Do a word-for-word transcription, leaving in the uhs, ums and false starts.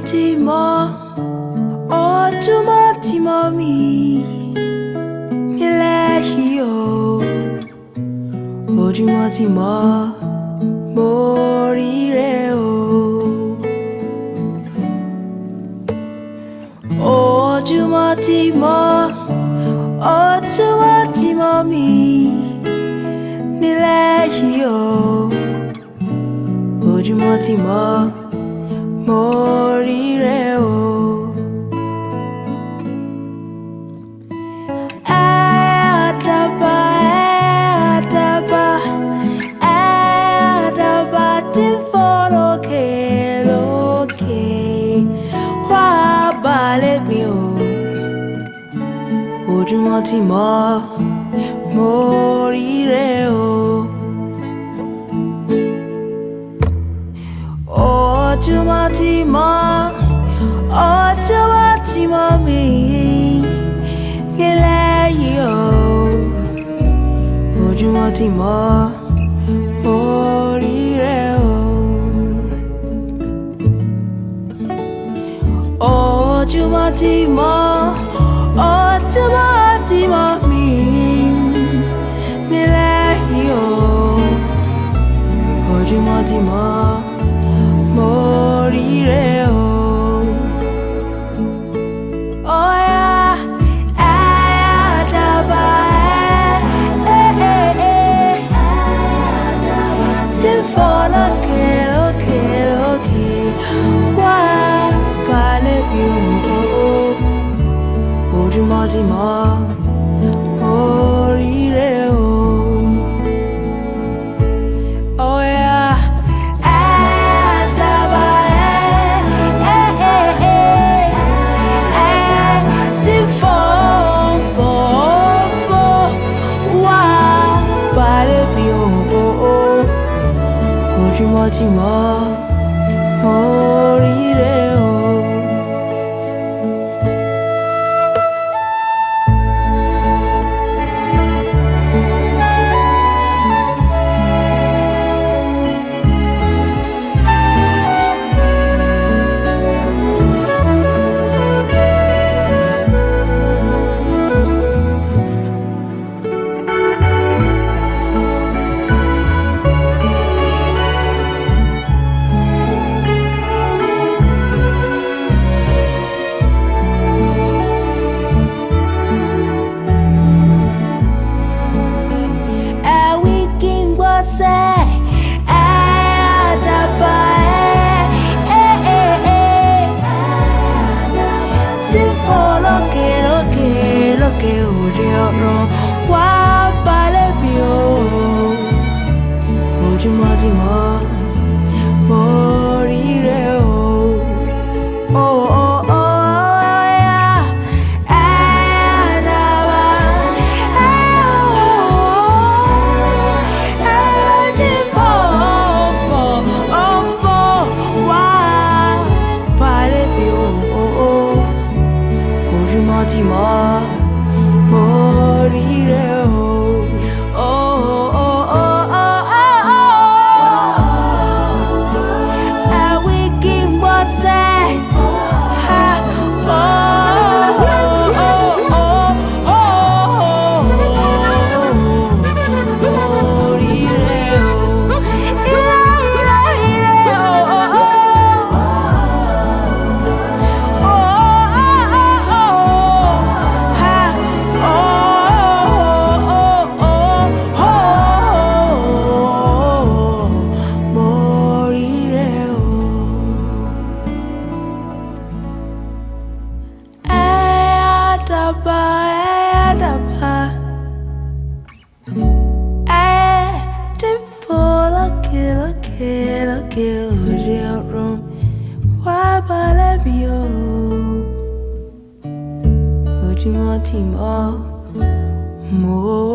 Ojúmọ́, ojúmọ́ tí mọ́ mi nílẹ̀ yìí o. Ojúmọ́ tí mọ́ mo ríre o. Ojúmọ́ tí mọ́, ojúmọ́ tí mọ́ mi nílẹ̀ yìí o. Ojúmọ́ tí mọ́ mo ríre o. Àdàbà, àdàbà, àdàbà tí ń fò lókè lókè, wá balẹ̀ mi o. Ojúmọ́ tí mọ́ mo ríre o. Ojúmọ́ tí mọ́, ojúmọ́ tí mọ́ mi nílẹ̀ yìí o. Ojúmọ́ tí mọ́ mo ríre o. Ojúmọ́ tí mọ́, ojúmọ́ tí mọ́ mi nílẹ̀ yìí o. Ojúmọ́ tí mọ́ mo ríre o. Oh yeah, àdàbà, eh eh eh, tí ń fò lókè lókè lókè, wá balẹ̀ mi o. Ojúmọ́ tí mọ́ mo ríre o. Oh yeah. Ojúmọ́ tí mọ́ mo ríre o. Àdàbà, eh eh eh, tí ń fò lókè lókè lókè òde ọ̀run, wá balẹ̀ mi o. Ojúmọ́ tí mọ́ mo ríre o. Oh oh oh yeah, àdàbà, ojúmọ́ tí mọ́ mo ríre o. Oh oh oh oh oh oh, àwí kí n gbọ́ sẹ́, ha oh oh oh oh oh, mo ríre o. Ire ire ire o oh oh. Àdàbà, àdàbà, eh, tí ń fò lókè lókè lókè òde ọ̀run, wá balẹ̀ mi o. Ojúmọ́ tí mọ́ mo